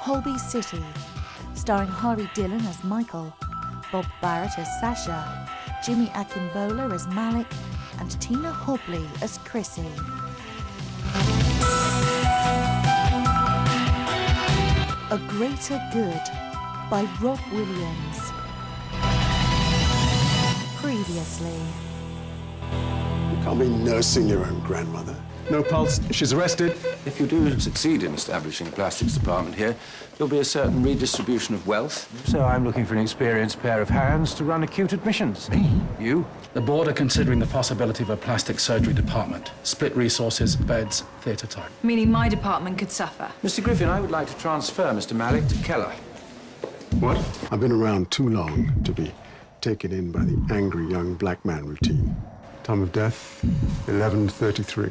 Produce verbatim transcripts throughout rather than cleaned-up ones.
Holby City, starring Harry Dillon as Michael, Bob Barrett as Sasha, Jimmy Akingbola as Malik, and Tina Hobley as Chrissy. A Greater Good by Rob Williams. Previously. You can't be nursing your own grandmother. No pulse. She's arrested. If you do succeed in establishing a plastics department here, there'll be a certain redistribution of wealth. So I'm looking for an experienced pair of hands to run acute admissions. Me? You? The board are considering the possibility of a plastic surgery department. Split resources, beds, theatre time. Meaning my department could suffer. Mister Griffin, I would like to transfer Mister Malik to Keller. What? I've been around too long to be taken in by the angry young black man routine. Time of death, eleven thirty-three.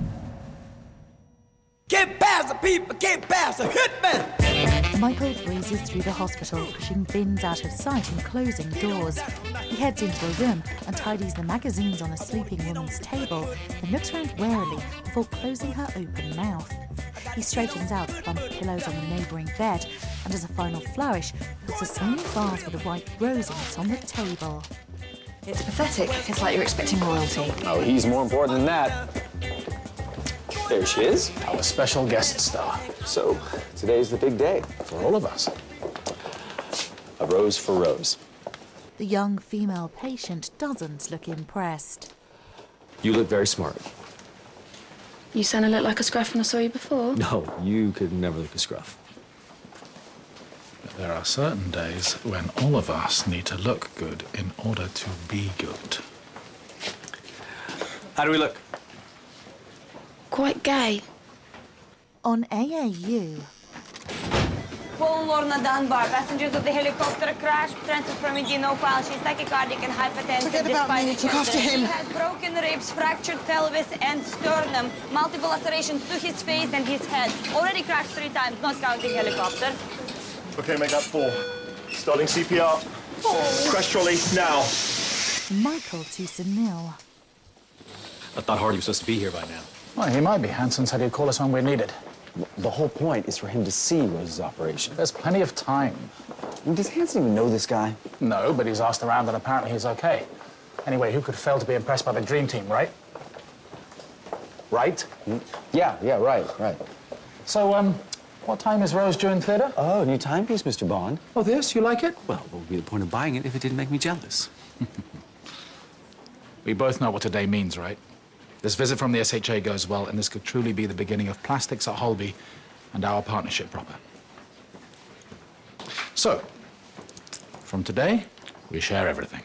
Get past the people, get past the hitman! Michael breezes through the hospital, pushing bins out of sight and closing doors. He heads into a room and tidies the magazines on a sleeping woman's table, then looks round warily before closing her open mouth. He straightens out the bump of pillows on the neighbouring bed and, as a final flourish, puts a swinging vase with a white rose in it on the table. It's pathetic. It's like you're expecting royalty. Oh, he's more important than that. There she is. Our special guest star. So, today's the big day. For all of us. A rose for Rose. The young female patient doesn't look impressed. You look very smart. You sound a little like a scruff when I saw you before. No, you could never look a scruff. But there are certain days when all of us need to look good in order to be good. How do we look? Quite gay. On A A U. Paul Lorna Dunbar, passengers of the helicopter crash, transferred from India, no file. She's tachycardic and hypertensive. Forget about me. Look after him. He has broken ribs, fractured pelvis and sternum, multiple lacerations to his face and his head. Already crashed three times, not counting helicopter. Okay, make that four. Starting C P R. Oh. Crash trolley, now. Michael to Sunil. I thought Hardy was supposed to be here by now. Well, he might be. Hanson said he'd call us when we're needed. The whole point is for him to see Rose's operation. There's plenty of time. Well, does Hanson even know this guy? No, but he's asked around and apparently he's okay. Anyway, who could fail to be impressed by the dream team, right? Right? Mm. Yeah, yeah, right, right. So, um, what time is Rose due in theatre? Oh, new timepiece, Mister Bond. Oh, this? You like it? Well, what would be the point of buying it if it didn't make me jealous? We both know what today means, right? This visit from the S H A goes well, and this could truly be the beginning of plastics at Holby and our partnership proper. So, from today, we share everything.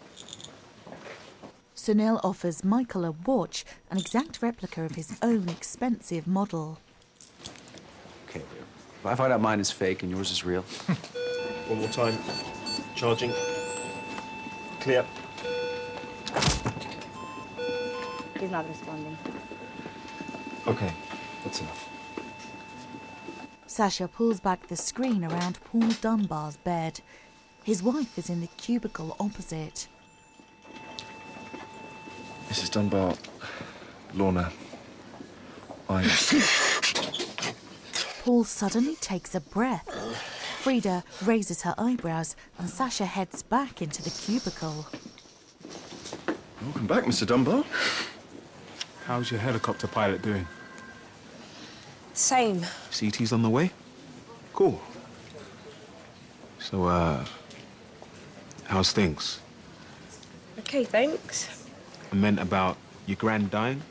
Sunil offers Michael a watch, an exact replica of his own expensive model. Okay, if I find out mine is fake and yours is real... One more time. Charging. Clear. He's not responding. Okay, that's enough. Sasha pulls back the screen around Paul Dunbar's bed. His wife is in the cubicle opposite. Missus Dunbar, Lorna, I... Paul suddenly takes a breath. Frida raises her eyebrows and Sasha heads back into the cubicle. Welcome back, Mister Dunbar. How's your helicopter pilot doing? Same. C T's on the way? Cool. So, uh, how's things? Okay, thanks. I meant about your grand dying?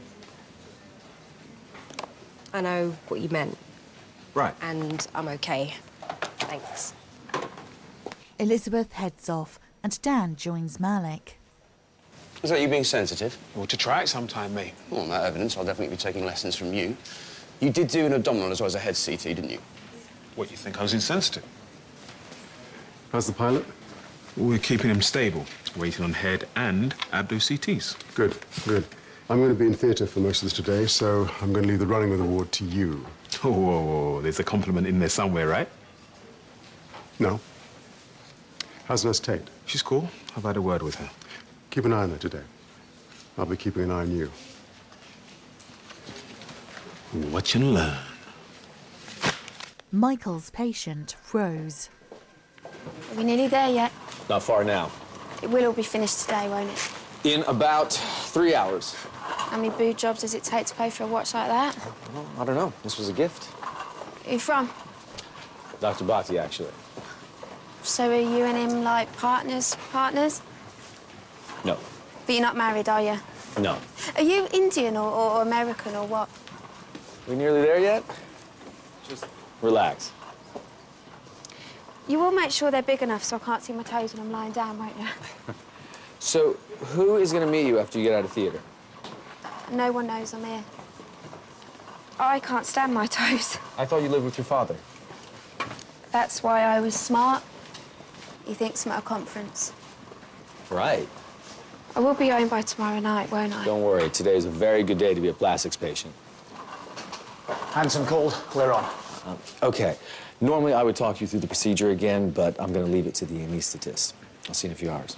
I know what you meant. Right. And I'm okay. Thanks. Elizabeth heads off and Dan joins Malik. Is that you being sensitive? Well, to try it sometime, mate. Well, on that evidence, I'll definitely be taking lessons from you. You did do an abdominal as well as a head C T, didn't you? What, you think I was insensitive? How's the pilot? We're keeping him stable, waiting on head and abdo C Ts. Good, good. I'm going to be in theatre for most of this today, so I'm going to leave the running of the ward to you. Oh, whoa, whoa. There's a compliment in there somewhere, right? No. How's Nurse Tate? She's cool. I've had a word with her. Keep an eye on her today. I'll be keeping an eye on you. Watch and learn. Michael's patient, Rose. Are we nearly there yet? Not far now. It will all be finished today, won't it? In about three hours. How many boob jobs does it take to pay for a watch like that? Well, I don't know. This was a gift. Who you from? Doctor Bhatti, actually. So are you and him, like, partners? Partners? No. But you're not married, are you? No. Are you Indian or, or American or what? We nearly there yet? Just relax. You will make sure they're big enough so I can't see my toes when I'm lying down, won't you? So, who is going to meet you after you get out of theater? No one knows I'm here. I can't stand my toes. I thought you lived with your father. That's why I was smart. He thinks I'm at a conference. Right. I will be home by tomorrow night, won't I? Don't worry. Today is a very good day to be a plastics patient. Hanson called. We're on. Um, okay. Normally, I would talk you through the procedure again, but I'm going to leave it to the anesthetist. I'll see you in a few hours.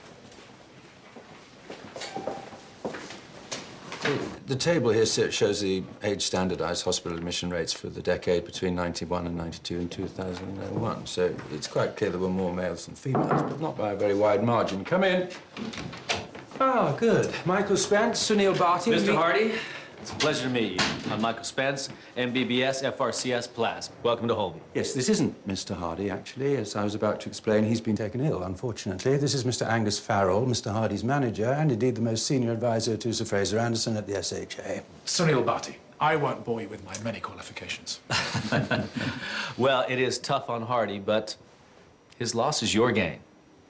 The table here shows the age-standardized hospital admission rates for the decade between ninety-one and ninety-two and two thousand one. So it's quite clear there were more males than females, but not by a very wide margin. Come in. Oh, good. Michael Spence, Sunil Bhatti. Mister Hardy, it's a pleasure to meet you. I'm Michael Spence, M B B S, F R C S, Plasm. Welcome to Holby. Yes, this isn't Mister Hardy, actually. As I was about to explain, he's been taken ill, unfortunately. This is Mister Angus Farrell, Mister Hardy's manager, and indeed the most senior advisor to Sir Fraser Anderson at the S H A. Sunil Bhatti. I won't bore you with my many qualifications. Well, it is tough on Hardy, but his loss is your gain.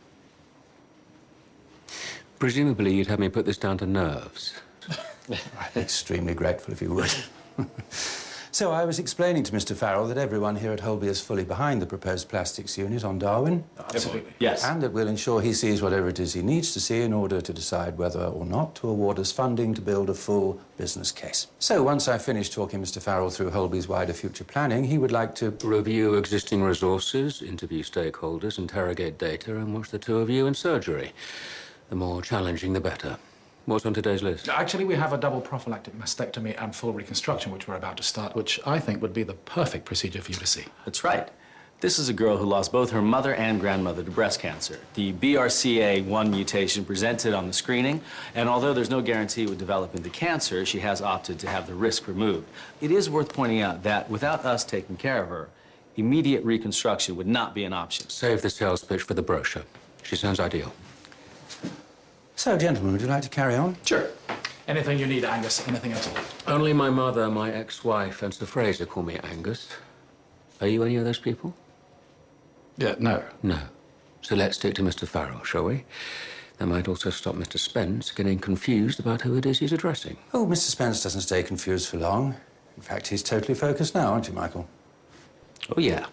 Presumably you'd have me put this down to nerves. I'm extremely grateful if you would. So I was explaining to Mister Farrell that everyone here at Holby is fully behind the proposed plastics unit on Darwin. Absolutely. Yes. And that we'll ensure he sees whatever it is he needs to see in order to decide whether or not to award us funding to build a full business case. So once I finish talking Mister Farrell through Holby's wider future planning, he would like to review existing resources, interview stakeholders, interrogate data, and watch the two of you in surgery. The more challenging, the better. What's on today's list? Actually, we have a double prophylactic mastectomy and full reconstruction, which we're about to start, which I think would be the perfect procedure for you to see. That's right. This is a girl who lost both her mother and grandmother to breast cancer. The B R C A one mutation presented on the screening, and although there's no guarantee it would develop into cancer, she has opted to have the risk removed. It is worth pointing out that without us taking care of her, immediate reconstruction would not be an option. Save the sales pitch for the brochure. She sounds ideal. So, gentlemen, would you like to carry on? Sure. Anything you need, Angus. Anything at all. Only my mother, my ex-wife, and Sir Fraser call me Angus. Are you any of those people? Yeah, no. No. So let's stick to Mister Farrell, shall we? That might also stop Mister Spence getting confused about who it is he's addressing. Oh, Mister Spence doesn't stay confused for long. In fact, he's totally focused now, aren't you, Michael? Oh, yeah.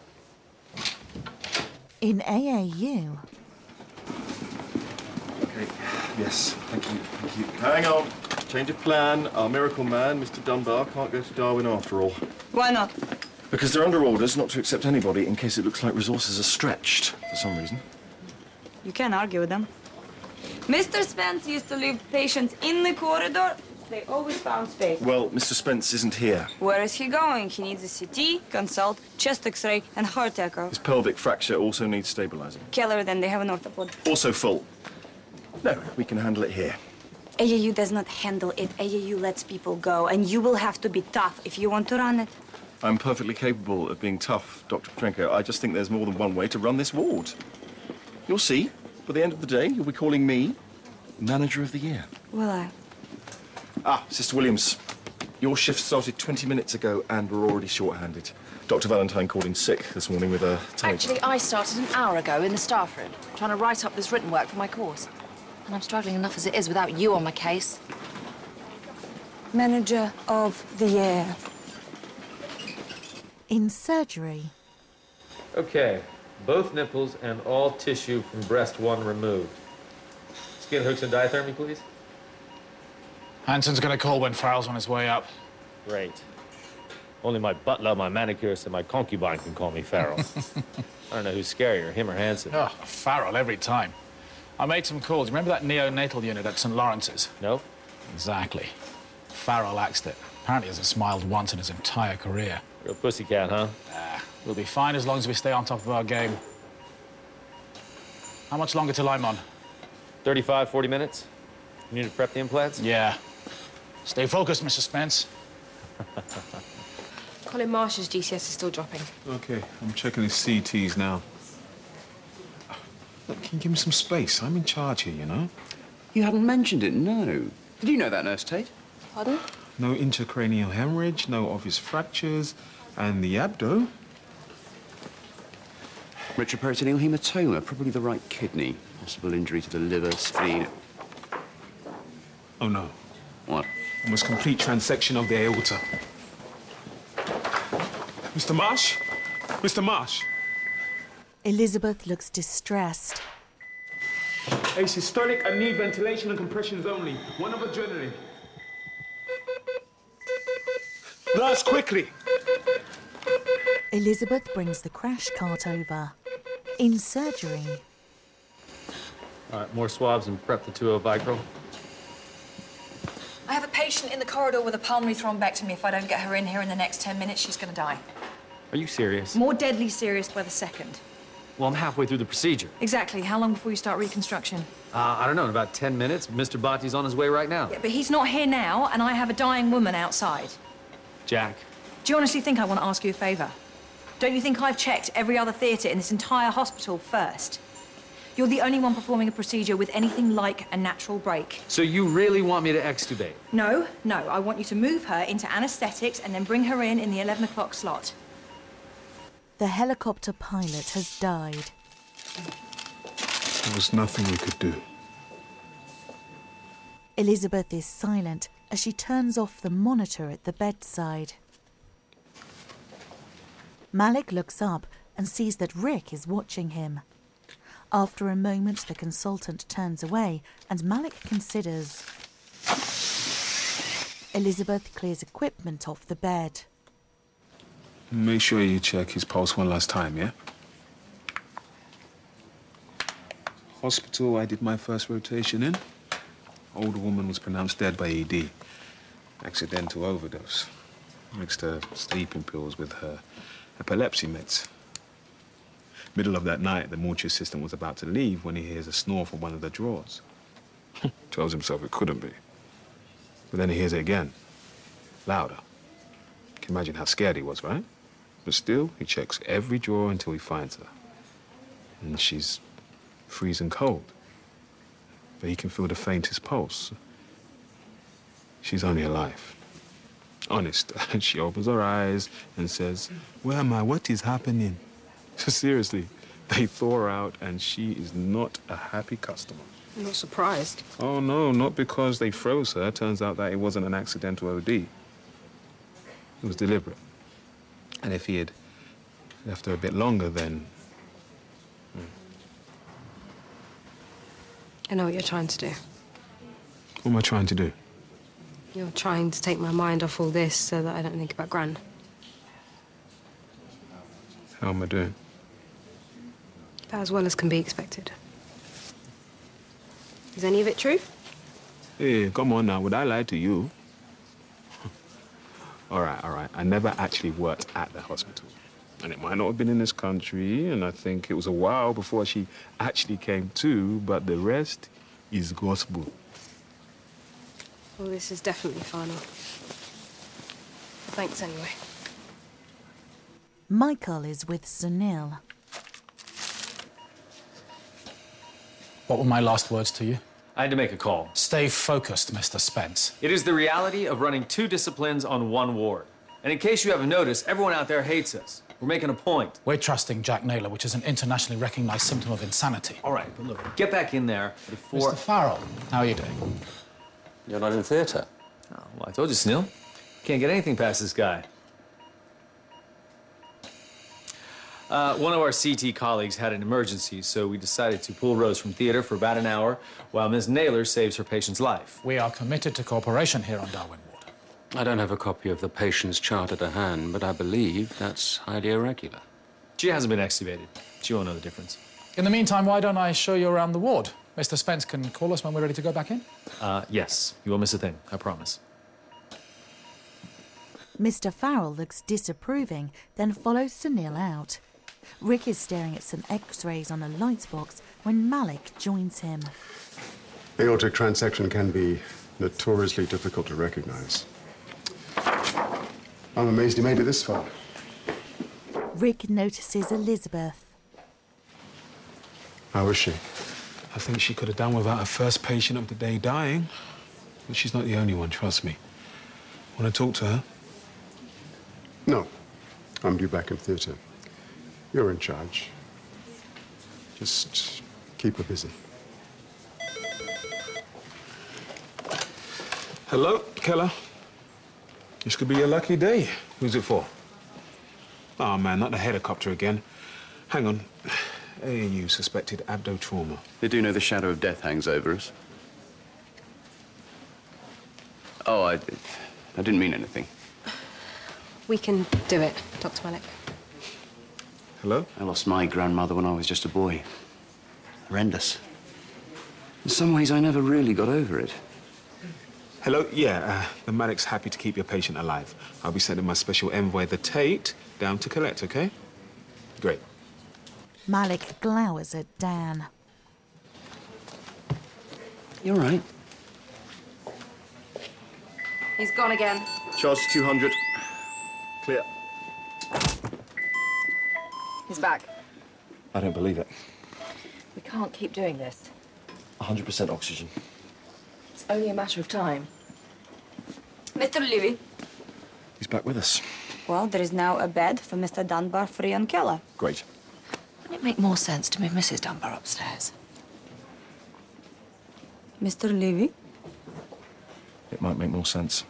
In A A U. Yes, thank you, thank you. Hang on. Change of plan. Our miracle man, Mister Dunbar, can't go to Darwin after all. Why not? Because they're under orders not to accept anybody in case it looks like resources are stretched for some reason. You can't argue with them. Mister Spence used to leave patients in the corridor. They always found space. Well, Mister Spence isn't here. Where is he going? He needs a C T, consult, chest X-ray, and heart echo. His pelvic fracture also needs stabilizing. Keller, then they have an orthopod. Also full. No, we can handle it here. A A U does not handle it. A A U lets people go, and you will have to be tough if you want to run it. I'm perfectly capable of being tough, Doctor Petrenko. I just think there's more than one way to run this ward. You'll see. By the end of the day, you'll be calling me Manager of the Year. Will I? Ah, Sister Williams, your shift started twenty minutes ago, and we're already short-handed. Doctor Valentine called in sick this morning with a tummy. Actually, I started an hour ago in the staff room, trying to write up this written work for my course. And I'm struggling enough as it is without you on my case. Manager of the Year. In surgery. Okay, both nipples and all tissue from breast one removed. Skin hooks and diathermy, please. Hanson's gonna call when Farrell's on his way up. Great. Only my butler, my manicurist, and my concubine can call me Farrell. I don't know who's scarier, him or Hanson. Oh, Farrell every time. I made some calls. Remember that neonatal unit at Saint Lawrence's? No. Exactly. Farrell axed it. Apparently hasn't smiled once in his entire career. Real pussycat, huh? Nah, We'll be fine as long as we stay on top of our game. How much longer till I'm on? thirty-five, forty minutes. You need to prep the implants? Yeah. Stay focused, Mister Spence. Colin Marsh's G C S is still dropping. Okay, I'm checking his C Ts now. Look, can you give me some space? I'm in charge here, you know? You hadn't mentioned it, no. Did you know that, Nurse Tate? Pardon? No intracranial hemorrhage, no obvious fractures, and the abdo. Retroperitoneal hematoma, probably the right kidney. Possible injury to the liver, spleen. Oh, no. What? Almost complete transection of the aorta. Mister Marsh? Mister Marsh? Elizabeth looks distressed. Asystolic, I need ventilation and compressions only. One of adrenaline. Nurse, quickly! Elizabeth brings the crash cart over. In surgery. All right, more swabs and prep the two oh Vicryl. I have a patient in the corridor with a pulmonary thrombectomy. If I don't get her in here in the next ten minutes, she's going to die. Are you serious? More deadly serious by the second. Well, I'm halfway through the procedure. Exactly. How long before you start reconstruction? Uh, I don't know, in about ten minutes. Mister Bhatti's on his way right now. Yeah, but he's not here now, and I have a dying woman outside. Jack. Do you honestly think I want to ask you a favour? Don't you think I've checked every other theatre in this entire hospital first? You're the only one performing a procedure with anything like a natural break. So you really want me to extubate? No, no. I want you to move her into anaesthetics and then bring her in in the eleven o'clock slot. The helicopter pilot has died. There was nothing we could do. Elizabeth is silent as she turns off the monitor at the bedside. Malik looks up and sees that Rick is watching him. After a moment, the consultant turns away and Malik considers. Elizabeth clears equipment off the bed. Make sure you check his pulse one last time, yeah? Hospital, I did my first rotation in. Older woman was pronounced dead by E D. Accidental overdose. Mixed her sleeping pills with her epilepsy meds. Middle of that night, the mortuary assistant was about to leave when he hears a snore from one of the drawers. Tells himself it couldn't be. But then he hears it again. Louder. Can imagine how scared he was, right? But still, he checks every drawer until he finds her. And she's freezing cold. But he can feel the faintest pulse. She's only alive. Honest. And she opens her eyes and says, "Where am I? What is happening?" Seriously, they thaw her out and she is not a happy customer. I'm not surprised. Oh, no, not because they froze her. Turns out that it wasn't an accidental O D. It was deliberate. And if he had left her a bit longer, then... I know what you're trying to do. What am I trying to do? You're trying to take my mind off all this so that I don't think about Gran. How am I doing? About as well as can be expected. Is any of it true? Hey, come on now. Would I lie to you? All right, all right. I never actually worked at the hospital. And it might not have been in this country, and I think it was a while before she actually came to, but the rest is gospel. Well, this is definitely final. Thanks anyway. Michael is with Sunil. What were my last words to you? I had to make a call. Stay focused, Mister Spence. It is the reality of running two disciplines on one ward. And in case you haven't noticed, everyone out there hates us. We're making a point. We're trusting Jack Naylor, which is an internationally recognized symptom of insanity. All right, but look, get back in there before... Mister Farrell, how are you doing? You're not in theatre. Oh, well, I told you, Sunil. Can't get anything past this guy. Uh, one of our C T colleagues had an emergency, so we decided to pull Rose from theater for about an hour while Miz Naylor saves her patient's life. We are committed to cooperation here on Darwin Ward. I don't have a copy of the patient's chart at hand, but I believe that's highly irregular. She hasn't been extubated. She won't know the difference. In the meantime, why don't I show you around the ward? Mister Spence can call us when we're ready to go back in. Uh, yes, you won't miss a thing, I promise. Mister Farrell looks disapproving, then follows Sunil out. Rick is staring at some X-rays on a lights box when Malik joins him. Aortic transection can be notoriously difficult to recognize. I'm amazed he made it this far. Rick notices Elizabeth. How is she? I think she could have done without her first patient of the day dying. But she's not the only one, trust me. Want to talk to her? No. I'm due back in theatre. You're in charge. Just keep her busy. Hello, Keller. This could be your lucky day. Who's it for? Oh, man, not the helicopter again. Hang on. A and U suspected abdo-trauma. They do know the shadow of death hangs over us. Oh, I, I didn't mean anything. We can do it, Doctor Malik. Hello? I lost my grandmother when I was just a boy. Horrendous. In some ways, I never really got over it. Hello? Yeah, uh, the Malik's happy to keep your patient alive. I'll be sending my special envoy, the Tate, down to collect, okay? Great. Malik glowers at Dan. You're right. He's gone again. Charge two hundred. Clear. He's back. I don't believe it. We can't keep doing this. one hundred percent oxygen. It's only a matter of time. Mister Levy. He's back with us. Well, there is now a bed for Mister Dunbar free on Keller. Great. Wouldn't it make more sense to move Missus Dunbar upstairs? Mister Levy? It might make more sense.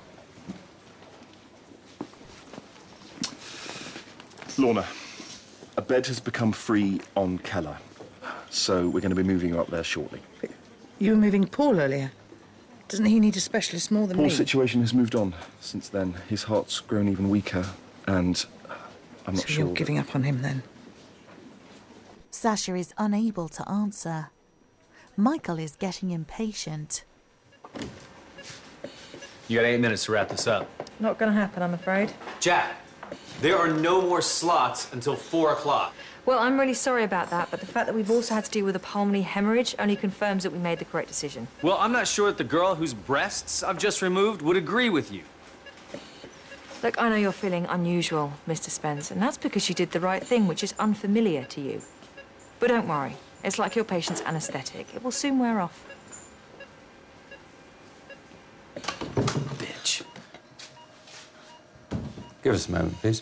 Lorna, a bed has become free on Keller, so we're going to be moving you up there shortly. You were moving Paul earlier. Doesn't he need a specialist more than me? Paul's situation has moved on since then. His heart's grown even weaker, and I'm not so sure... you're giving up on him, then? Sasha is unable to answer. Michael is getting impatient. You got eight minutes to wrap this up. Not gonna happen, I'm afraid. Jack, there are no more slots until four o'clock. Well, I'm really sorry about that, but the fact that we've also had to deal with a pulmonary hemorrhage only confirms that we made the correct decision. Well, I'm not sure that the girl whose breasts I've just removed would agree with you. Look, I know you're feeling unusual, Mister Spence, and that's because you did the right thing, which is unfamiliar to you. But don't worry. It's like your patient's anesthetic. It will soon wear off. Bitch. Give us a moment, please.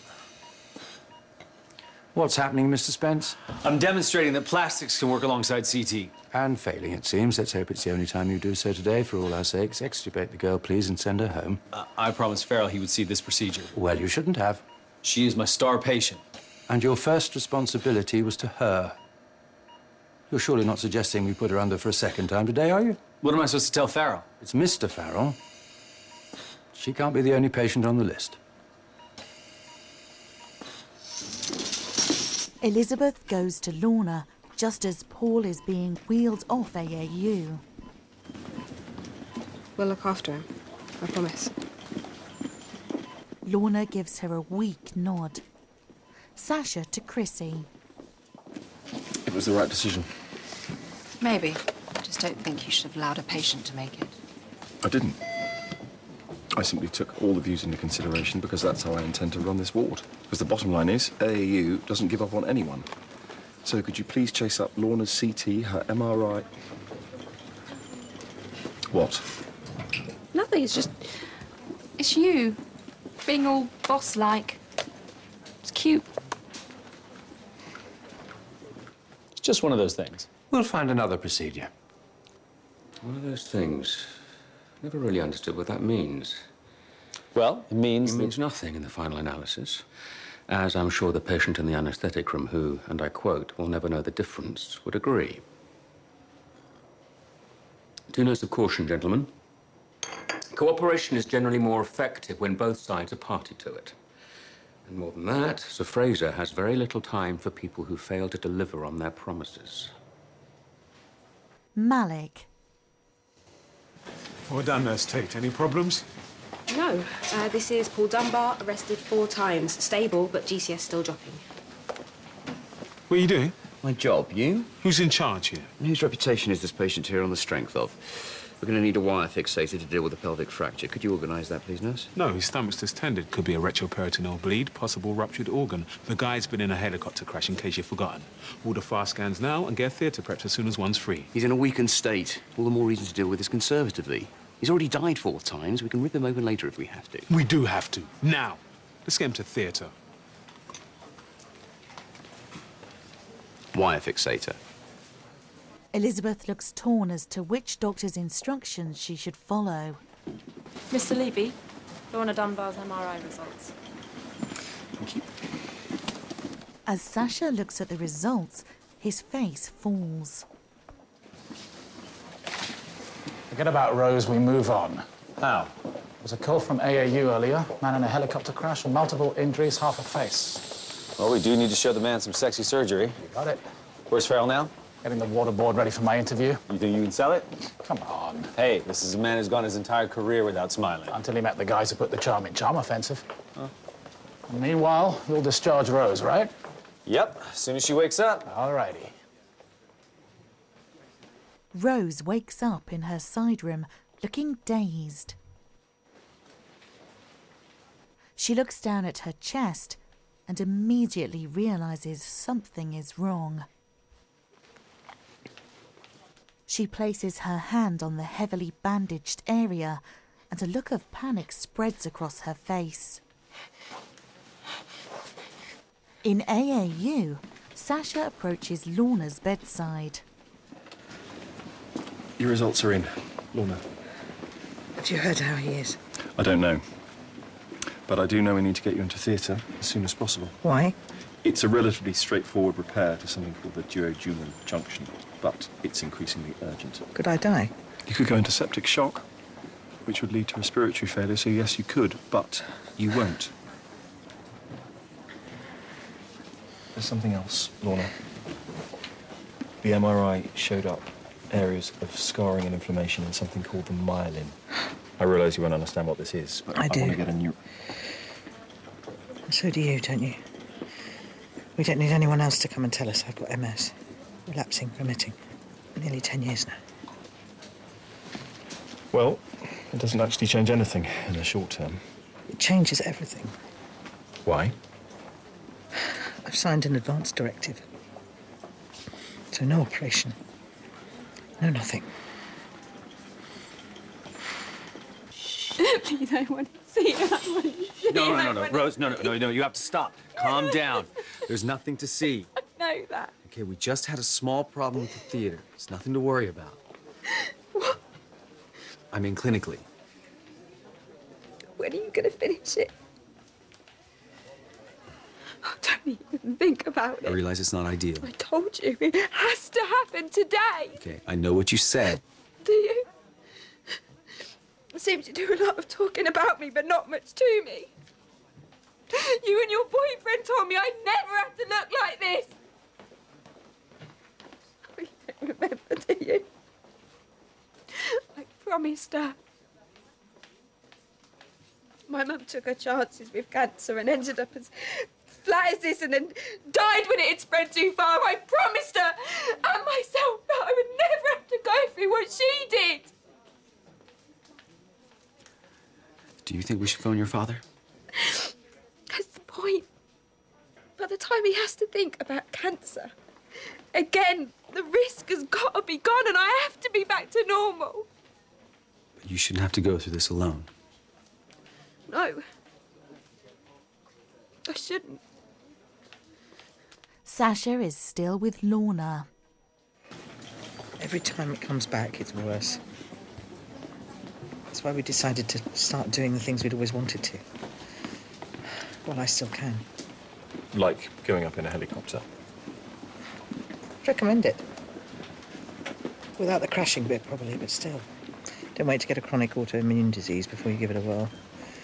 What's happening, Mister Spence? I'm demonstrating that plastics can work alongside C T. And failing, it seems. Let's hope it's the only time you do so today, for all our sakes. Extubate the girl, please, and send her home. Uh, I promised Farrell he would see this procedure. Well, you shouldn't have. She is my star patient. And your first responsibility was to her. You're surely not suggesting we put her under for a second time today, are you? What am I supposed to tell Farrell? It's Mister Farrell. She can't be the only patient on the list. Elizabeth goes to Lorna just as Paul is being wheeled off A A U. We'll look after him. I promise. Lorna gives her a weak nod. Sasha to Chrissy. It was the right decision. Maybe. I just don't think you should have allowed a patient to make it. I didn't. I simply took all the views into consideration because that's how I intend to run this ward. Because the bottom line is, A A U doesn't give up on anyone. So could you please chase up Lorna's C T, her M R I... What? Nothing, it's just... It's you. Being all boss-like. It's cute. It's just one of those things. We'll find another procedure. One of those things. Never really understood what that means. Well, it means... It means nothing in the final analysis. As I'm sure the patient in the anaesthetic room who, and I quote, will never know the difference, would agree. Two notes of caution, gentlemen. Cooperation is generally more effective when both sides are party to it. And more than that, Sir Fraser has very little time for people who fail to deliver on their promises. Malik. Well done, Nurse Tate. Any problems? No. Uh, this is Paul Dunbar, arrested four times. Stable, but G C S still dropping. What are you doing? My job, you? Who's in charge here? And whose reputation is this patient here on the strength of? We're going to need a wire fixator to deal with a pelvic fracture. Could you organise that, please, nurse? No, his stomach's distended. Could be a retroperitoneal bleed, possible ruptured organ. The guy's been in a helicopter crash, in case you've forgotten. Order fast scans now and get theatre prepped as soon as one's free. He's in a weakened state. All the more reason to deal with this conservatively. He's already died four times. We can rip him open later if we have to. We do have to. Now. Let's get him to theatre. Wire fixator. Elizabeth looks torn as to which doctor's instructions she should follow. Mister Levy, Lorna Dunbar's M R I results. Thank you. As Sasha looks at the results, his face falls. Forget about Rose, we move on. Now, there was a call from A A U earlier. Man in a helicopter crash with multiple injuries, half a face. Well, we do need to show the man some sexy surgery. You got it. Where's Farrell now? Getting the waterboard ready for my interview. You think you can sell it? Come on. Hey, this is a man who's gone his entire career without smiling. Until he met the guys who put the charm in charm offensive. Huh. And meanwhile, you'll discharge Rose, right? Yep, as soon as she wakes up. All righty. Rose wakes up in her side room, looking dazed. She looks down at her chest and immediately realises something is wrong. She places her hand on the heavily bandaged area and a look of panic spreads across her face. In A A U, Sasha approaches Lorna's bedside. Your results are in, Lorna. Have you heard how he is? I don't know. But I do know we need to get you into theatre as soon as possible. Why? It's a relatively straightforward repair to something called the duodenal junction, but it's increasingly urgent. Could I die? You could go into septic shock, which would lead to respiratory failure, so yes, you could, but you won't. There's something else, Lorna. The M R I showed up areas of scarring and inflammation in something called the myelin. I realise you won't understand what this is, but I I, do. want to get a new... So do you, don't you? We don't need anyone else to come and tell us I've got M S. Relapsing, remitting. Nearly ten years now. Well, it doesn't actually change anything in the short term. It changes everything. Why? I've signed an advance directive. So no operation. No nothing. Please, I want to see it. I want to see it. No, no, no, I no, want Rose, no, no, no, no, you have to stop. Calm down. There's nothing to see. to know that. Okay, we just had a small problem with the theater. It's nothing to worry about. What? I mean, clinically. When are you going to finish it? Oh, don't even think about I it. realize it's not ideal. I told you, it has to happen today. Okay, I know what you said. Do you? You seem to do a lot of talking about me, but not much to me. You and your boyfriend told me I'd never have to look like this. Oh, you don't remember, do you? I promised her. My mum took her chances with cancer and ended up as flat as this and then died when it had spread too far. I promised her and myself that I would never have to go through what she did. Do you think we should phone your father? That's the point. By the time he has to think about cancer, again, the risk has got to be gone and I have to be back to normal. But you shouldn't have to go through this alone. No. I shouldn't. Sasha is still with Lorna. Every time it comes back, it's worse. That's why we decided to start doing the things we'd always wanted to. Well, I still can. Like going up in a helicopter. I'd recommend it. Without the crashing bit, probably, but still. Don't wait to get a chronic autoimmune disease before you give it a whirl.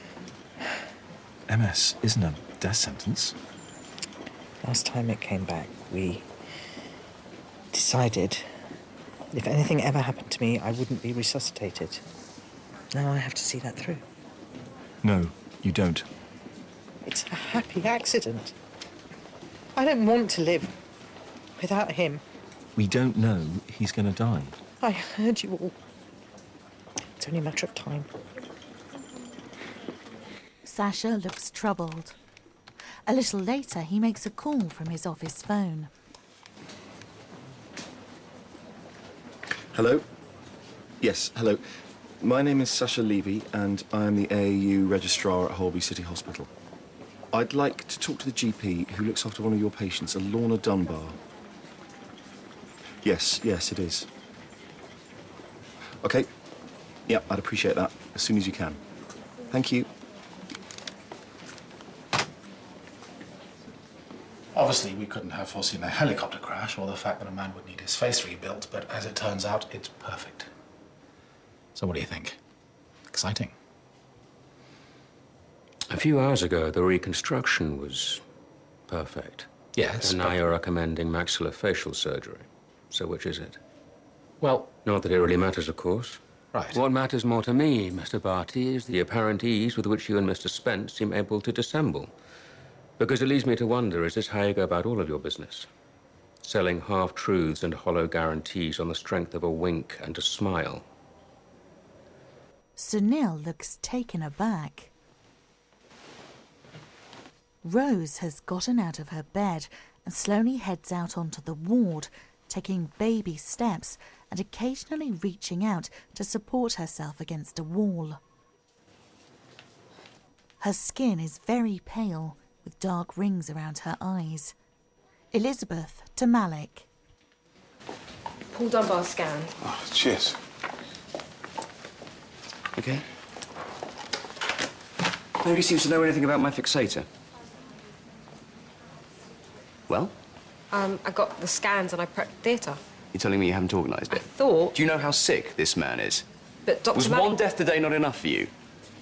M S isn't a death sentence. Last time it came back, we decided if anything ever happened to me, I wouldn't be resuscitated. Now I have to see that through. No, you don't. It's a happy accident. I don't want to live without him. We don't know he's going to die. I heard you all. It's only a matter of time. Sasha looks troubled. A little later, he makes a call from his office phone. Hello? Yes, hello. My name is Sasha Levy, and I am the A A U registrar at Holby City Hospital. I'd like to talk to the G P who looks after one of your patients, a Lorna Dunbar. Yes, yes, it is. OK. Yep, I'd appreciate that as soon as you can. Thank you. Obviously, we couldn't have foreseen a helicopter crash or the fact that a man would need his face rebuilt, but as it turns out, it's perfect. So what do you think? Exciting? A few hours ago, the reconstruction was perfect. Yes, And now but- you're recommending maxillofacial surgery. So which is it? Well... Not that it really matters, of course. Right. What matters more to me, Mister Barty, is the apparent ease with which you and Mister Spence seem able to dissemble. Because it leads me to wonder, is this how you go about all of your business? Selling half-truths and hollow guarantees on the strength of a wink and a smile? Sunil looks taken aback. Rose has gotten out of her bed and slowly heads out onto the ward, taking baby steps and occasionally reaching out to support herself against a wall. Her skin is very pale, with dark rings around her eyes. Elizabeth to Malik. Paul Dunbar scan. Oh, cheers. Okay. Nobody seems to know anything about my fixator. Well, Um, I got the scans and I prepped theatre. you're telling me you haven't organised it? Thought, Do you know how sick this man is? but Doctor Was Malik... one death today not enough for you?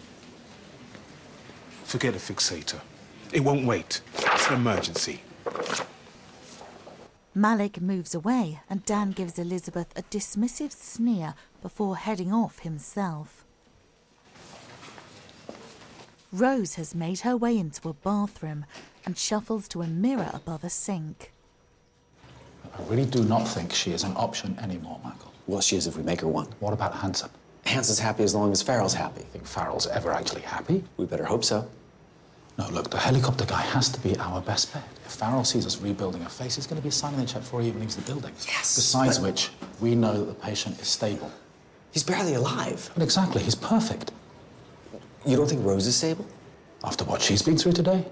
Forget a fixator. It won't wait. It's an emergency. Malik moves away and Dan gives Elizabeth a dismissive sneer before heading off himself. Rose has made her way into a bathroom and shuffles to a mirror above a sink. I really do not think she is an option anymore, Michael. Well, she is if we make her one. What about Hanson? Hanson's happy as long as Farrell's happy. Think Farrell's ever actually happy? We better hope so. No, look, the helicopter guy has to be our best bet. If Farrell sees us rebuilding her face, he's going to be signing the check before he even leaves the building. Yes. Besides but... which, we know that the patient is stable. He's barely alive. But exactly, he's perfect. You don't think Rose is stable? After what she's been through today?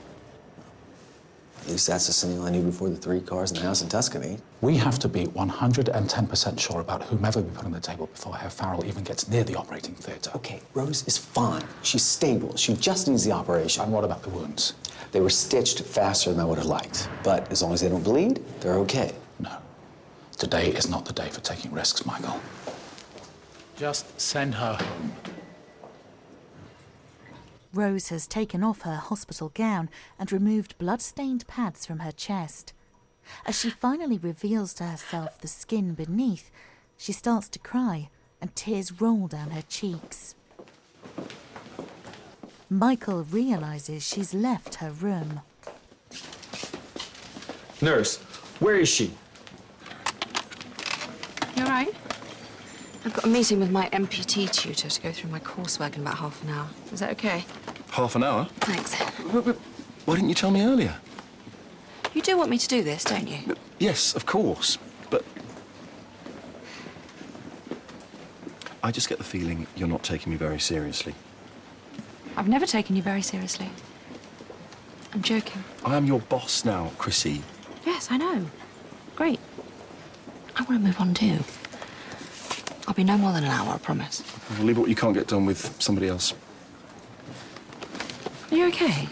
At least that's the signal I knew before the three cars in the house in Tuscany. We have to be one hundred ten percent sure about whomever we put on the table before Herr Farrell even gets near the operating theatre. Okay, Rose is fine. She's stable. She just needs the operation. And what about the wounds? They were stitched faster than I would have liked. But as long as they don't bleed, they're okay. No. Today is not the day for taking risks, Michael. Just send her home. Rose has taken off her hospital gown and removed blood-stained pads from her chest. As she finally reveals to herself the skin beneath, she starts to cry and tears roll down her cheeks. Michael realises she's left her room. Nurse, where is she? You all right? I've got a meeting with my M P T tutor to go through my coursework in about half an hour. Is that okay? Half an hour? Thanks. Why didn't you tell me earlier? You do want me to do this, don't you? Yes, of course, but... I just get the feeling you're not taking me very seriously. I've never taken you very seriously. I'm joking. I am your boss now, Chrissy. Yes, I know. Great. I want to move on too. I'll be no more than an hour, I promise. Well, leave what you can't get done with somebody else. Are you okay?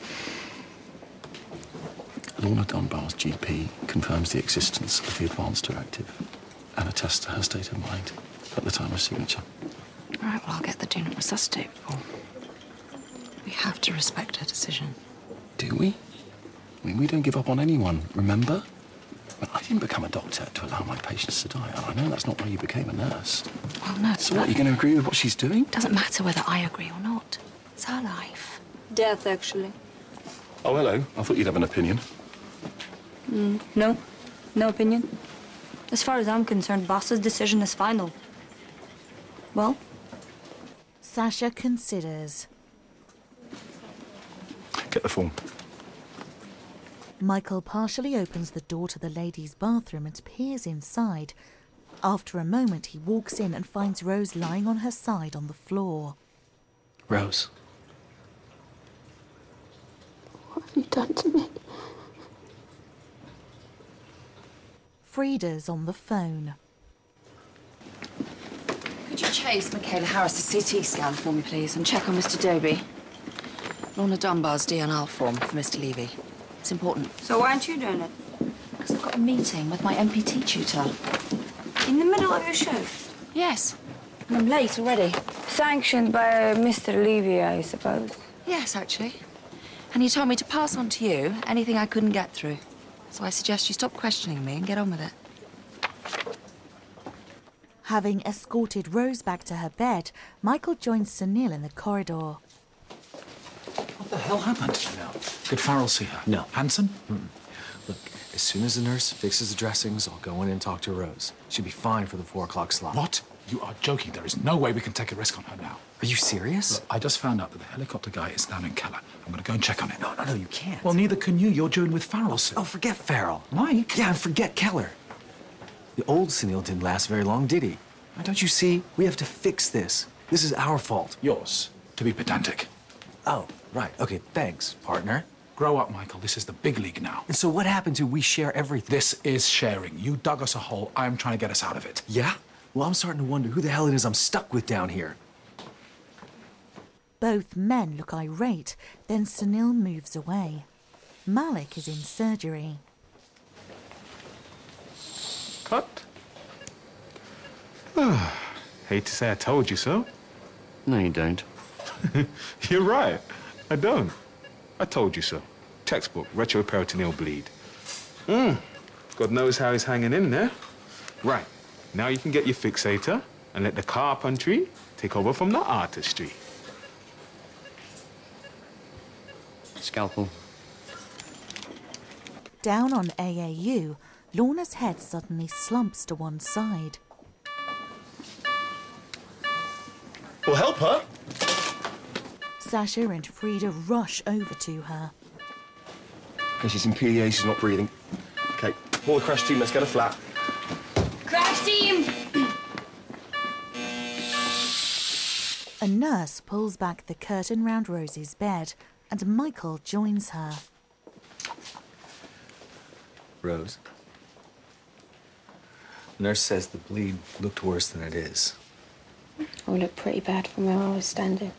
Lorna Dunbar's G P confirms the existence of the advanced directive and attests to her state of mind at the time of signature. All right, well, I'll get the do not resuscitate report. We have to respect her decision. Do we? I mean, we don't give up on anyone, remember? Well, I didn't become a doctor to allow my patients to die, and I know that's not why you became a nurse. Well, no. So what, you're going to agree with what she's doing? It doesn't matter whether I agree or not. It's her life. Death, actually. Oh, hello. I thought you'd have an opinion. Mm, no. No opinion. As far as I'm concerned, boss's decision is final. Well? Sasha considers. Get the form. Michael partially opens the door to the ladies' bathroom and peers inside. After a moment, he walks in and finds Rose lying on her side on the floor. Rose. What have you done to me? Frida's on the phone. Could you chase Michaela Harris a C T scan for me, please, and check on Mister Doby? Lorna Dunbar's D N R form for Mister Levy. It's important. So why aren't you doing it? Because I've got a meeting with my M P T tutor. In the middle of your show? Yes. And I'm late already. Sanctioned by Mister Levy, I suppose. Yes, actually. And he told me to pass on to you anything I couldn't get through. So I suggest you stop questioning me and get on with it. Having escorted Rose back to her bed, Michael joins Sunil in the corridor. What the hell happened? No. Did Farrell see her? No. Hanson? Mm-mm. Look, as soon as the nurse fixes the dressings, I'll go in and talk to Rose. She'll be fine for the four o'clock slot. What? You are joking. There is no way we can take a risk on her now. Are you serious? Look, I just found out that the helicopter guy is down in Keller. I'm going to go and check on it. No, no, no, you can't. Well, neither can you. You're due with Farrell soon. Oh, forget Farrell. Mike? Yeah, and forget Keller. The old Sunil didn't last very long, did he? Now, don't you see? We have to fix this. This is our fault. Yours, to be pedantic. Oh, right. Okay, thanks, partner. Grow up, Michael. This is the big league now. And so what happened to we share everything? This is sharing. You dug us a hole. I'm trying to get us out of it. Yeah? Well, I'm starting to wonder who the hell it is I'm stuck with down here. Both men look irate, then Sunil moves away. Malik is in surgery. Cut. Hate to say I told you so. No, you don't. You're right. I don't. I told you so. Textbook, retroperitoneal bleed. Mm. God knows how he's hanging in there. Right. Now you can get your fixator and let the carpentry take over from the artistry. Scalpel. Down on A A U, Lorna's head suddenly slumps to one side. Well, help her. Sasha and Frida rush over to her. Okay, she's in P D A, she's not breathing. Okay, call the crash team, let's get her flat. Crash team! A nurse pulls back the curtain round Rosie's bed, and Michael joins her. Rose. Nurse says the bleed looked worse than it is. It will look pretty bad from where I was standing.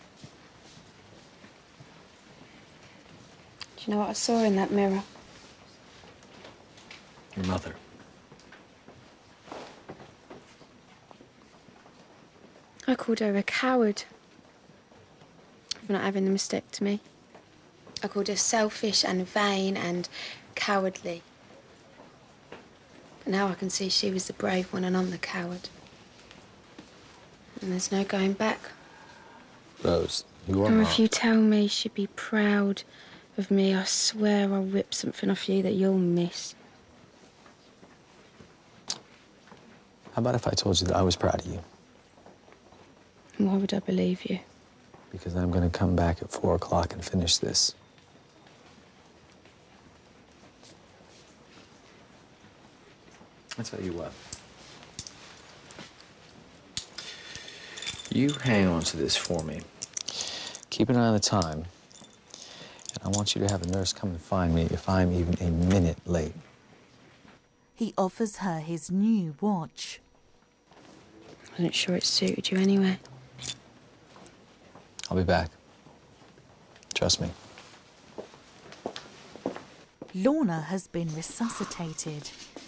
Do you know what I saw in that mirror? Your mother. I called her a coward for not having the mastectomy. I called her selfish and vain and cowardly. But now I can see she was the brave one and I'm the coward. And there's no going back. Rose, you are Or not. if you tell me she'd be proud of me, I swear I'll rip something off you that you'll miss. How about if I told you that I was proud of you? And why would I believe you? Because I'm going to come back at four o'clock and finish this. I'll tell you what. You hang on to this for me. Keep an eye on the time. And I want you to have a nurse come and find me if I'm even a minute late. He offers her his new watch. I wasn't sure it suited you anyway. I'll be back. Trust me. Lorna has been resuscitated.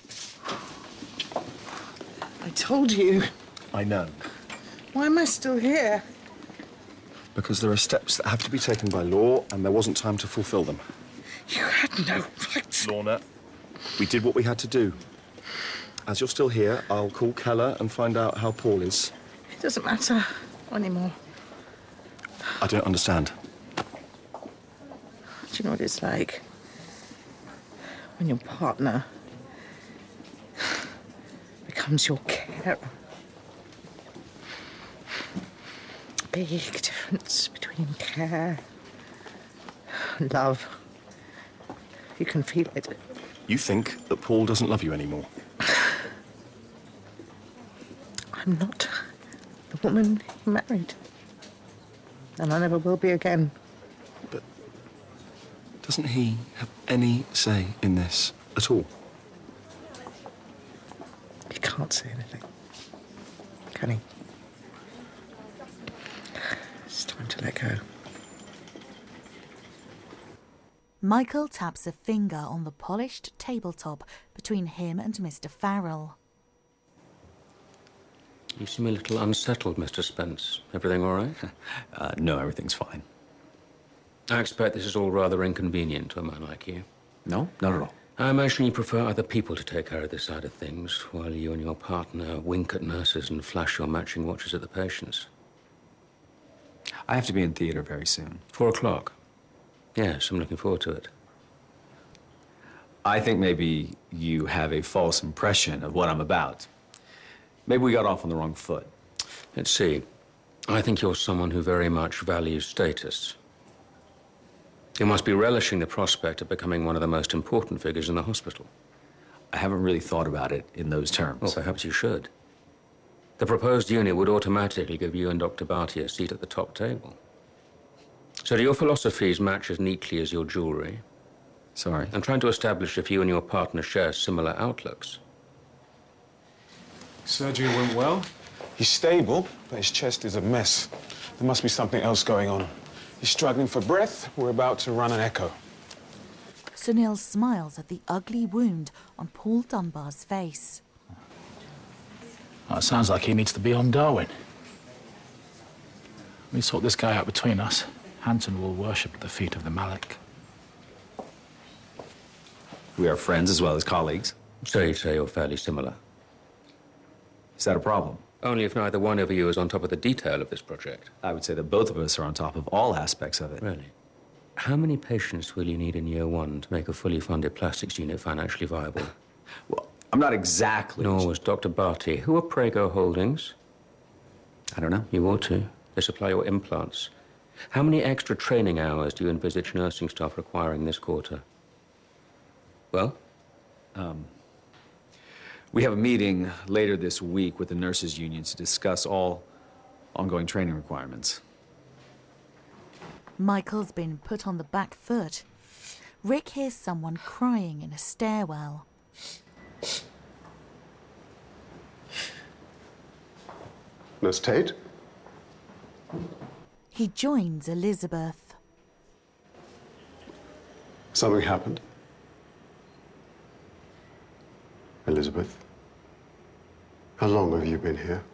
I told you. I know. Why am I still here? Because there are steps that have to be taken by law, and there wasn't time to fulfill them. You had no right. Lorna, we did what we had to do. As you're still here, I'll call Keller and find out how Paul is. It doesn't matter anymore. I don't understand. Do you know what it's like? When your partner becomes your carer. Big difference between care and love. You can feel it. You think that Paul doesn't love you anymore? I'm not the woman he married. And I never will be again. But doesn't he have any say in this at all? He can't say anything. Can he? It's time to let go. Michael taps a finger on the polished tabletop between him and Mister Farrell. You seem a little unsettled, Mister Spence. Everything all right? uh, no, everything's fine. I expect this is all rather inconvenient to a man like you. No, not at all. I imagine you prefer other people to take care of this side of things, while you and your partner wink at nurses and flash your matching watches at the patients. I have to be in theatre very soon. Four o'clock. Yes, I'm looking forward to it. I think maybe you have a false impression of what I'm about. Maybe we got off on the wrong foot. Let's see. I think you're someone who very much values status. You must be relishing the prospect of becoming one of the most important figures in the hospital. I haven't really thought about it in those terms. Well, perhaps you should. The proposed unit would automatically give you and Doctor Barty a seat at the top table. So do your philosophies match as neatly as your jewelry? Sorry. I'm trying to establish if you and your partner share similar outlooks. Surgery went well. He's stable, but his chest is a mess. There must be something else going on. He's struggling for breath. We're about to run an echo. Sunil smiles at the ugly wound on Paul Dunbar's face. Well, it sounds like he needs to be on Darwin. We sort this guy out between us. Hanson will worship at the feet of the Malik. We are friends as well as colleagues. So you say you're fairly similar. Is that a problem? Only if neither one of you is on top of the detail of this project. I would say that both of us are on top of all aspects of it. Really? How many patients will you need in year one to make a fully funded plastics unit financially viable? Well, I'm not exactly... Nor was Doctor Barty. Who are Prego Holdings? I don't know. You ought to. They supply your implants. How many extra training hours do you envisage nursing staff requiring this quarter? Well? Um... We have a meeting later this week with the nurses' union to discuss all ongoing training requirements. Michael's been put on the back foot. Rick hears someone crying in a stairwell. Nurse Tate? He joins Elizabeth. Something happened? Elizabeth? How long have you been here?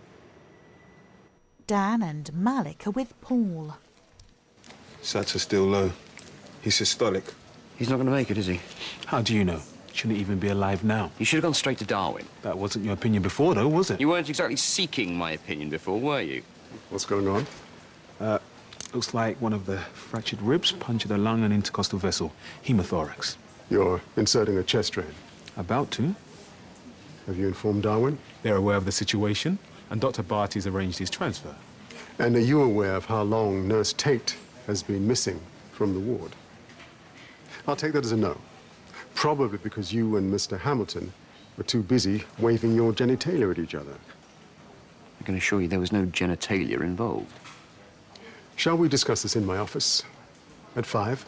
Dan and Malik are with Paul. Sats are still low. He's systolic. He's not going to make it, is he? How do you know? Shouldn't even be alive now. You should have gone straight to Darwin. That wasn't your opinion before, though, was it? You weren't exactly seeking my opinion before, were you? What's going on? Uh, looks like one of the fractured ribs punctured a lung and intercostal vessel. Hemothorax. You're inserting a chest drain. About to. Have you informed Darwin? They're aware of the situation, and Doctor Barty's arranged his transfer. And are you aware of how long Nurse Tate has been missing from the ward? I'll take that as a no. Probably because you and Mister Hamilton were too busy waving your genitalia at each other. I can assure you there was no genitalia involved. Shall we discuss this in my office? At five?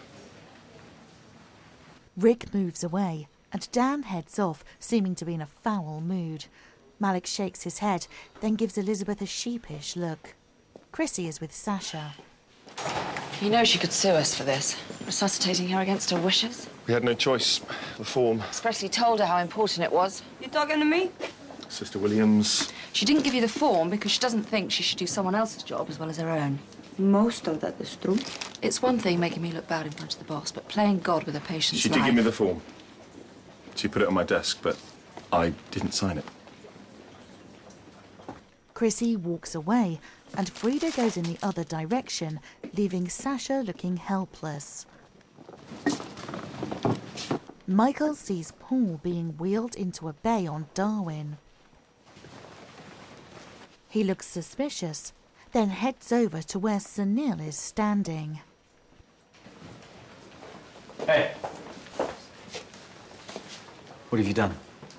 Rick moves away, and Dan heads off, seeming to be in a foul mood. Malik shakes his head, then gives Elizabeth a sheepish look. Chrissy is with Sasha. You know she could sue us for this, resuscitating her against her wishes. We had no choice. The form. Expressly told her how important it was. You talking to me? Sister Williams. She didn't give you the form because she doesn't think she should do someone else's job as well as her own. Most of that is true. It's one thing making me look bad in front of the boss, but playing God with a patient's She life... did give me the form. She put it on my desk, but I didn't sign it. Chrissy walks away, and Frida goes in the other direction, leaving Sasha looking helpless. Michael sees Paul being wheeled into a bay on Darwin. He looks suspicious, then heads over to where Sunil is standing. Hey. What have you done?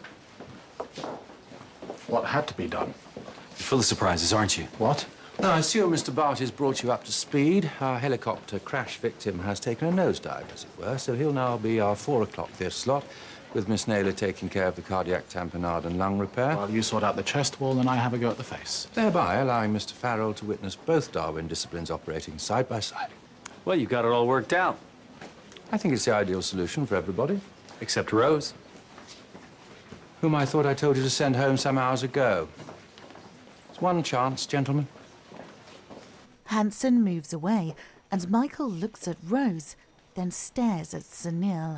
What had to be done? You're full of surprises, aren't you? What? No, I assume Mister Bart has brought you up to speed. Our helicopter crash victim has taken a nosedive, as it were, so he'll now be our four o'clock theatre slot, with Miss Naylor taking care of the cardiac tamponade and lung repair. While you sort out the chest wall and I have a go at the face. Thereby allowing Mister Farrell to witness both Darwin disciplines operating side by side. Well, you've got it all worked out. I think it's the ideal solution for everybody. Except Rose. Whom I thought I told you to send home some hours ago. It's one chance, gentlemen. Hanson moves away, and Michael looks at Rose, then stares at Sunil.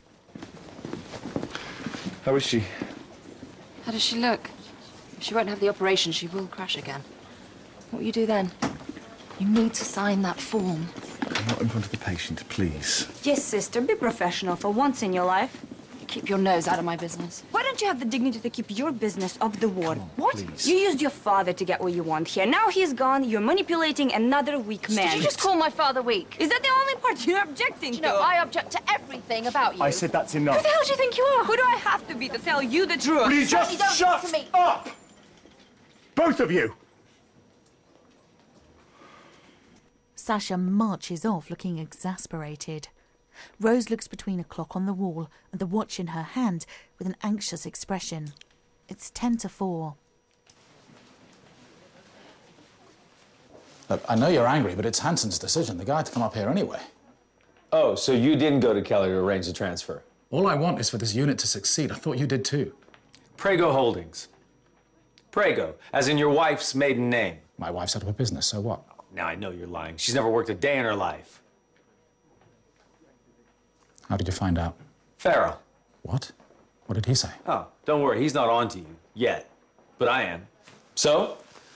How is she? How does she look? If she won't have the operation, she will crash again. What will you do then? You need to sign that form. Not in front of the patient, please. Yes, sister, be professional for once in your life. Keep your nose out of my business. Why don't you have the dignity to keep your business off the ward? What? please. You used your father to get what you want here. Now he's gone, you're manipulating another weak man. Did you just call my father weak? Is that the only part you're objecting You to? know, I object to everything about you. I said that's Who enough. the hell do you think you are? Who do I have to be to tell you the truth? Will you just You don't shut to me. up? Both of you! Sasha marches off, looking exasperated. Rose looks between a clock on the wall and the watch in her hand with an anxious expression. It's ten to four. Look, I know you're angry, but it's Hanson's decision. The guy had to come up here anyway. Oh, so you didn't go to Kelly to arrange the transfer? All I want is for this unit to succeed. I thought you did too. Prego Holdings. Prego, as in your wife's maiden name. My wife set up a business, so what? Now, I know you're lying. She's never worked a day in her life. How did you find out? Farrell. What? What did he say? Oh, don't worry. He's not on to you yet. But I am. So?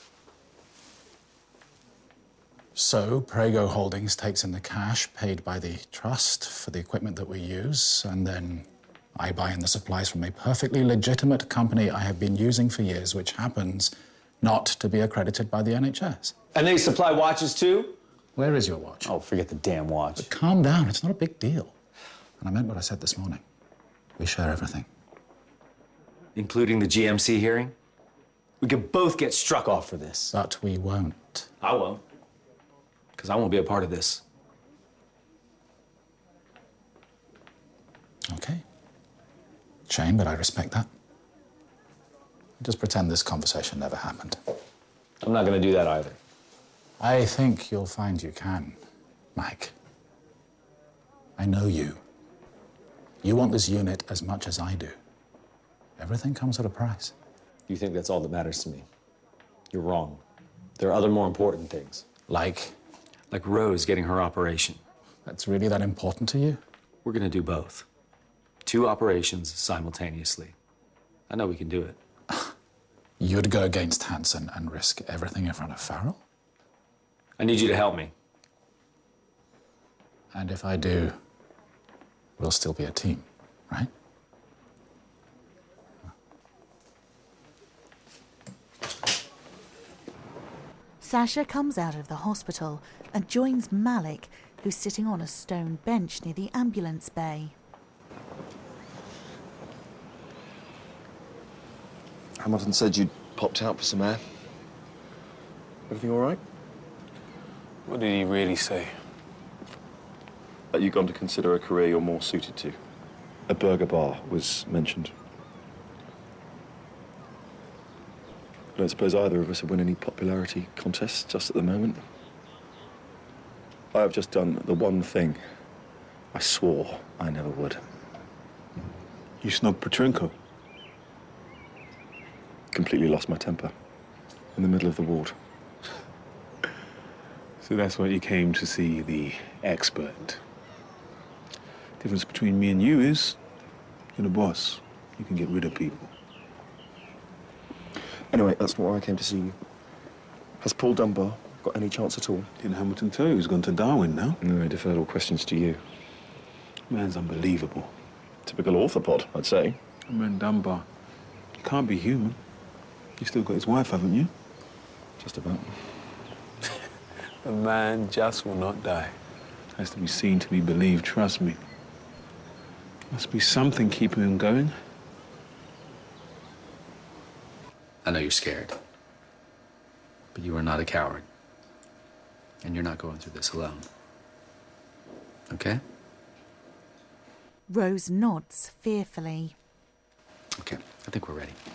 So, Prego Holdings takes in the cash paid by the trust for the equipment that we use, and then I buy in the supplies from a perfectly legitimate company I have been using for years, which happens not to be accredited by the N H S. And they supply watches too? Where is your watch? Oh, forget the damn watch. But calm down. It's not a big deal. And I meant what I said this morning. We share everything. Including the G M C hearing? We could both get struck off for this. But we won't. I won't. Because I won't be a part of this. Okay. Shame, but I respect that. Just pretend this conversation never happened. I'm not going to do that either. I think you'll find you can, Mike. I know you. You want this unit as much as I do. Everything comes at a price. You think that's all that matters to me? You're wrong. There are other more important things. Like? Like Rose getting her operation. That's really that important to you? We're gonna do both. Two operations simultaneously. I know we can do it. You'd go against Hanson and risk everything in front of Farrell? I need you to help me. And if I do, we'll still be a team, right? Sasha comes out of the hospital and joins Malik, who's sitting on a stone bench near the ambulance bay. Hamilton said you'd popped out for some air. Everything all right? What did he really say? That you've gone to consider a career you're more suited to. A burger bar was mentioned. I don't suppose either of us have won any popularity contests just at the moment. I have just done the one thing I swore I never would. You snubbed Petrenko? Completely lost my temper in the middle of the ward. So that's why you came to see the expert. Difference between me and you is you're the boss. You can get rid of people. Anyway, that's not why I came to see you. Has Paul Dunbar got any chance at all? Didn't Hamilton tell you he's gone to Darwin now? No, I deferred all questions to you. Man's unbelievable. Typical orthopod, I'd say. Man, Dunbar. Can't be human. You still got his wife, haven't you? Just about. The man just will not die. Has to be seen to be believed, trust me. Must be something keeping him going. I know you're scared. But you are not a coward. And you're not going through this alone. Okay? Rose nods fearfully. Okay, I think we're ready.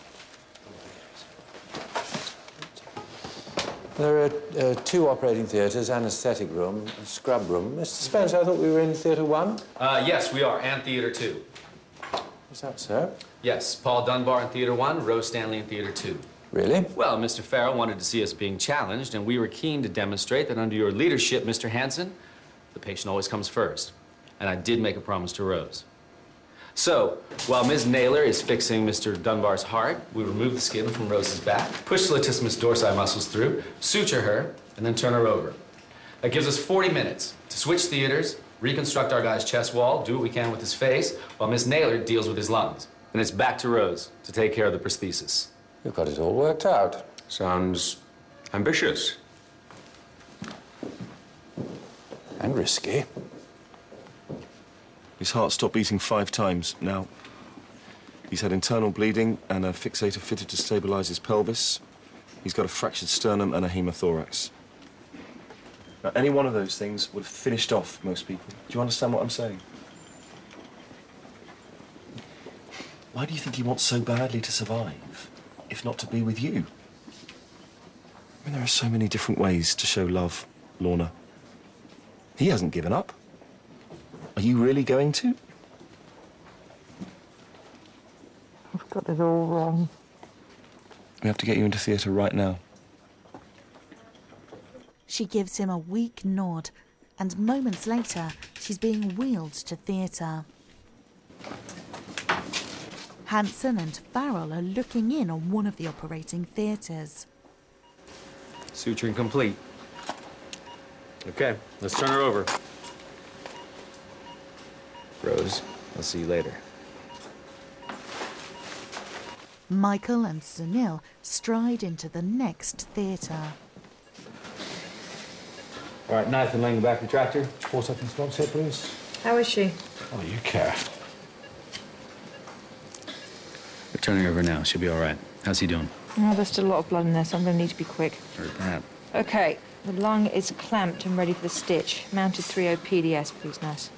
There are uh, two operating theatres, anaesthetic room, a scrub room. Mister Spencer, I thought we were in theatre one. Uh, yes, we are, and theater two. What's that, sir? Yes, Paul Dunbar in theater one, Rose Stanley in theater two. Really? Well, Mister Farrell wanted to see us being challenged, and we were keen to demonstrate that under your leadership, Mister Hanson, the patient always comes first. And I did make a promise to Rose. So, while Miz Naylor is fixing Mister Dunbar's heart, we remove the skin from Rose's back, push the latissimus dorsi muscles through, suture her, and then turn her over. That gives us forty minutes to switch theaters, reconstruct our guy's chest wall, do what we can with his face, while Miz Naylor deals with his lungs. And it's back to Rose to take care of the prosthesis. You've got it all worked out. Sounds ambitious. And risky. His heart stopped beating five times now. He's had internal bleeding and a fixator fitted to stabilize his pelvis. He's got a fractured sternum and a hemothorax. Now, any one of those things would have finished off most people. Do you understand what I'm saying? Why do you think he wants so badly to survive, if not to be with you? I mean, there are so many different ways to show love, Lorna. He hasn't given up. Are you really going to? I've got it all wrong. We have to get you into theatre right now. She gives him a weak nod, and moments later, she's being wheeled to theatre. Hanson and Farrell are looking in on one of the operating theatres. Suturing complete. Okay, let's turn her over. Rose, I'll see you later. Michael and Sunil stride into the next theatre. All right, Nathan, laying back the tractor. Four seconds stops here, please. How is she? Oh, you care. We're turning her over now. She'll be all right. How's he doing? Oh, there's still a lot of blood in there, so I'm going to need to be quick. Heard that. Okay, the lung is clamped and ready for the stitch. Mounted three oh P D S, please, nurse.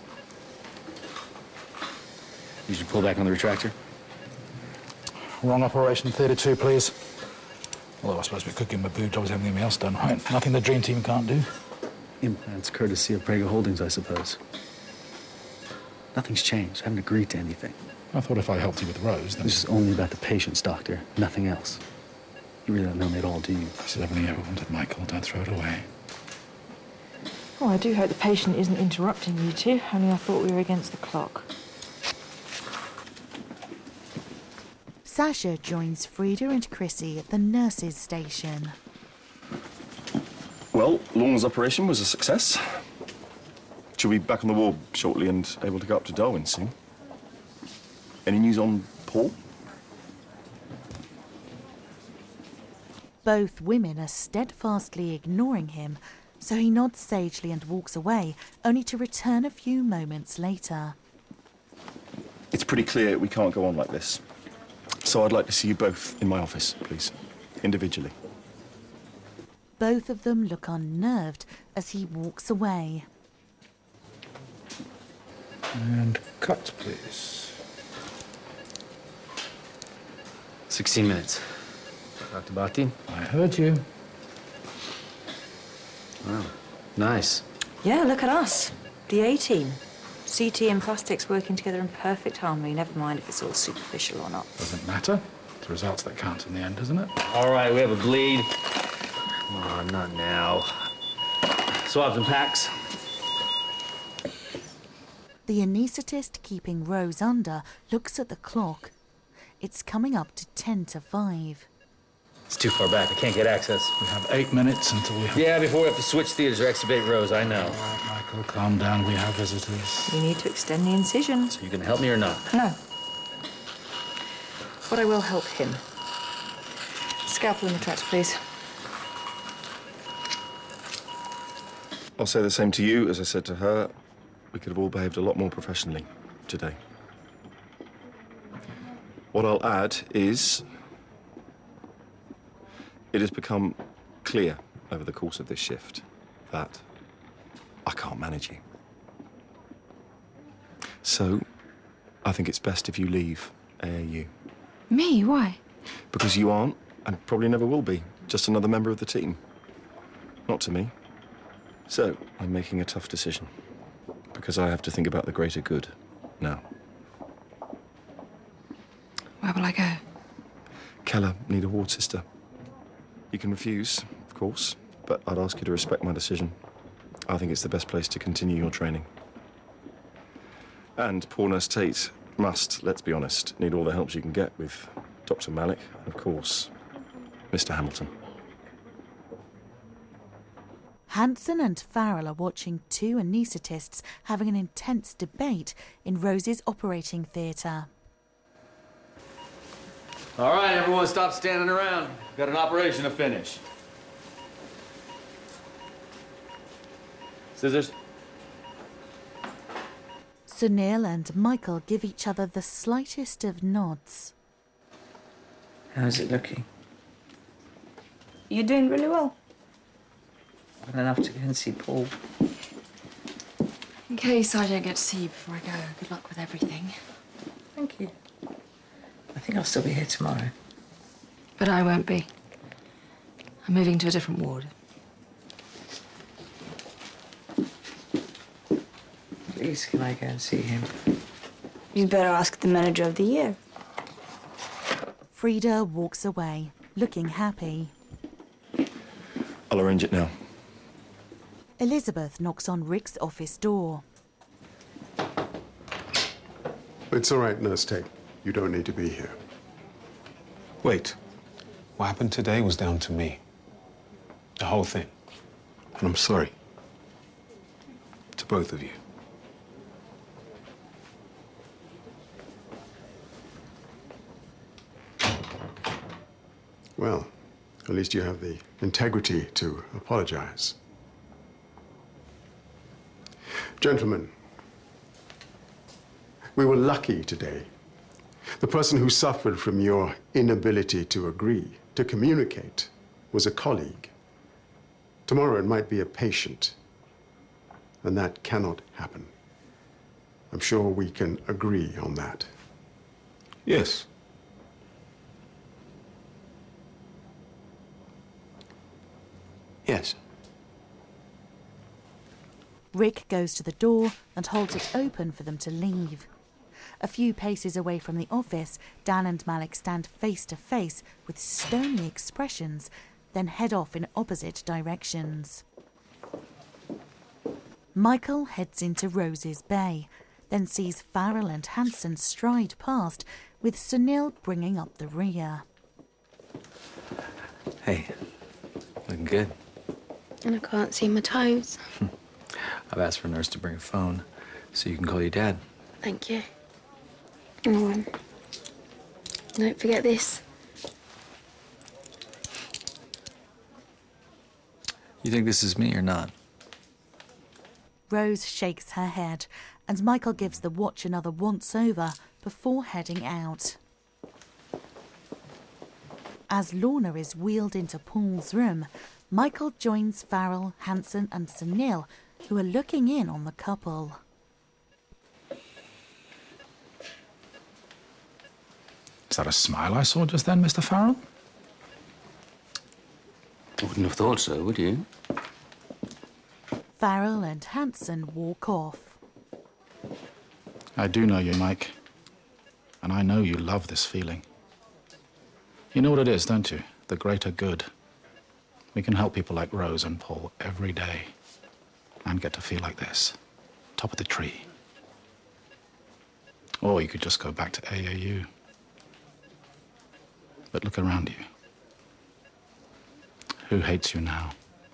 You should pull back on the retractor. Wrong operation, theatre two, please. Although I suppose we could give him a boob job as everything else done, right? Nothing the dream team can't do. Implants courtesy of Prego Holdings, I suppose. Nothing's changed. I haven't agreed to anything. I thought if I helped you with Rose, then... This is only about the patients, Doctor. Nothing else. You really don't know me at all, do you? This is everything you ever wanted, Michael. Don't throw it away. Oh, I do hope the patient isn't interrupting you two. Only I thought we were against the clock. Sasha joins Frida and Chrissy at the nurses' station. Well, Lorna's operation was a success. She'll be back on the ward shortly and able to go up to Darwin soon. Any news on Paul? Both women are steadfastly ignoring him, so he nods sagely and walks away, only to return a few moments later. It's pretty clear we can't go on like this. So I'd like to see you both in my office, please, individually. Both of them look unnerved as he walks away. And cut, please. Sixteen minutes. Doctor Bhatti? I heard you. Wow, nice. Yeah, look at us. The A-team. C T and plastics working together in perfect harmony. Never mind if it's all superficial or not. Doesn't matter. It's the results that count in the end, isn't it? All right, we have a bleed. Come on, not now. Swabs and packs. The anaesthetist keeping Rose under looks at the clock. It's coming up to ten to five. It's too far back. I can't get access. We have eight minutes until we have... Yeah, before we have to switch theaters or excavate rows, I know. All right, Michael, calm down. We have visitors. You need to extend the incision. So you gonna help me or not? No. But I will help him. Scalpel in the tractor, please. I'll say the same to you as I said to her. We could have all behaved a lot more professionally today. What I'll add is it has become clear over the course of this shift that I can't manage you. So I think it's best if you leave A A U. Me? Why? Because you aren't, and probably never will be, just another member of the team. Not to me. So I'm making a tough decision, because I have to think about the greater good now. Where will I go? Keller need a ward sister. You can refuse, of course, but I'd ask you to respect my decision. I think it's the best place to continue your training. And poor Nurse Tate must, let's be honest, need all the help she can get with Doctor Malik and, of course, Mister Hamilton. Hanson and Farrell are watching two anaesthetists having an intense debate in Rose's operating theatre. All right, everyone, stop standing around. Got an operation to finish. Scissors. Sunil and Michael give each other the slightest of nods. How's it looking? You're doing really well. Well enough to go and see Paul. In case I don't get to see you before I go, good luck with everything. Thank you. I think I'll still be here tomorrow. But I won't be. I'm moving to a different ward. Please, can I go and see him? You'd better ask the manager of the year. Frida walks away, looking happy. I'll arrange it now. Elizabeth knocks on Rick's office door. It's all right, Nurse Tate. You don't need to be here. Wait. What happened today was down to me. The whole thing. And I'm sorry. To both of you. Well, at least you have the integrity to apologize. Gentlemen, we were lucky today. The person who suffered from your inability to agree, to communicate, was a colleague. Tomorrow it might be a patient, and that cannot happen. I'm sure we can agree on that. Yes. Yes. Rick goes to the door and holds it open for them to leave. A few paces away from the office, Dan and Malik stand face to face with stony expressions, then head off in opposite directions. Michael heads into Rose's bay, then sees Farrell and Hanson stride past, with Sunil bringing up the rear. Hey, looking good. And I can't see my toes. I've asked for a nurse to bring a phone so you can call your dad. Thank you. Oh, um, don't forget this. You think this is me or not? Rose shakes her head, and Michael gives the watch another once-over before heading out. As Lorna is wheeled into Paul's room, Michael joins Farrell, Hanson and Sunil, who are looking in on the couple. Is that a smile I saw just then, Mister Farrell? I wouldn't have thought so, would you? Farrell and Hanson walk off. I do know you, Mike. And I know you love this feeling. You know what it is, don't you? The greater good. We can help people like Rose and Paul every day and get to feel like this, top of the tree. Or you could just go back to A A U. But look around you. Who hates you now?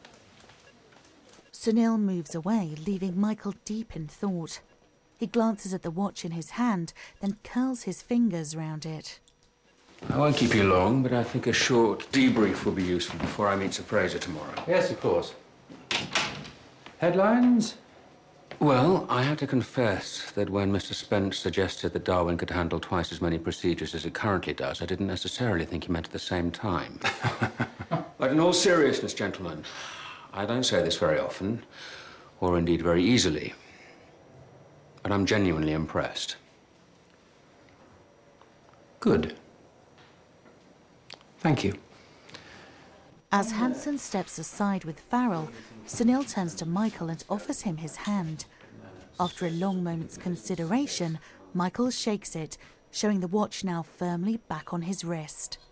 Sunil moves away, leaving Michael deep in thought. He glances at the watch in his hand, then curls his fingers round it. I won't keep you long, but I think a short debrief will be useful before I meet Sir Fraser tomorrow. Yes, of course. Headlines? Well, I have to confess that when Mister Spence suggested that Darwin could handle twice as many procedures as it currently does, I didn't necessarily think he meant at the same time. But in all seriousness, gentlemen, I don't say this very often, or indeed very easily, but I'm genuinely impressed. Good. Thank you. As Hanson steps aside with Farrell, Sunil turns to Michael and offers him his hand. After a long moment's consideration, Michael shakes it, showing the watch now firmly back on his wrist.